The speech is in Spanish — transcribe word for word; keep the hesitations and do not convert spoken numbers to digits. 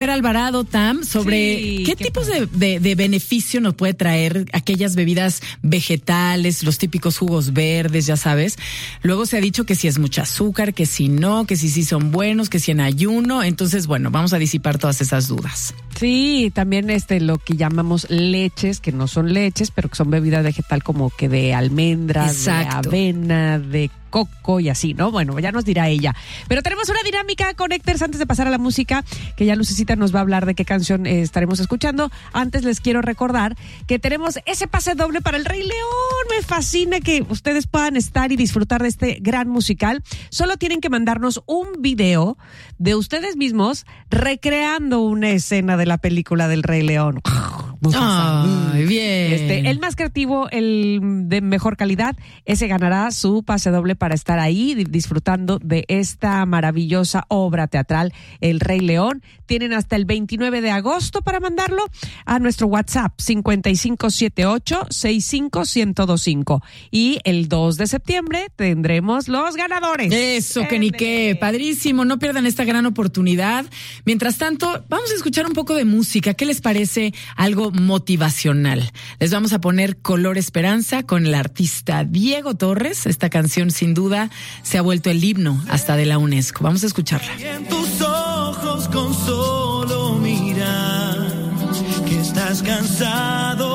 Alvarado, Tam, sobre Sí, qué, qué tipos de, de, de beneficio nos puede traer aquellas bebidas vegetales, los típicos jugos verdes, ya sabes. Luego se ha dicho que si es mucho azúcar, que si no, que si sí son buenos, que si en ayuno. Entonces, bueno, vamos a disipar todas esas dudas. Sí, también este lo que llamamos leches, que no son leches, pero que son bebidas vegetal como que de almendras, Exacto. de avena, de coco y así, ¿no? Bueno, ya nos dirá ella. Pero tenemos una dinámica, Connectors, antes de pasar a la música, que ya Lucecita nos va a hablar de qué canción eh, estaremos escuchando. Antes les quiero recordar que tenemos ese pase doble para El Rey León. Me fascina que ustedes puedan estar y disfrutar de este gran musical. Solo tienen que mandarnos un video de ustedes mismos recreando una escena de la película del Rey León. Ay, bien. Este, el más creativo, el de mejor calidad, ese ganará su pase doble para estar ahí disfrutando de esta maravillosa obra teatral, El Rey León. Tienen hasta el veintinueve de agosto para mandarlo a nuestro WhatsApp cincuenta y cinco setenta y ocho sesenta y cinco ciento veinticinco. Y el dos de septiembre tendremos los ganadores. Eso, que ni qué, padrísimo, no pierdan esta gran oportunidad. Mientras tanto, vamos a escuchar un poco de música. ¿Qué les parece algo motivacional? Les vamos a poner Color Esperanza con el artista Diego Torres. Esta canción sin duda se ha vuelto el himno hasta de la UNESCO. Vamos a escucharla. Y en tus ojos con solo mirar que estás cansado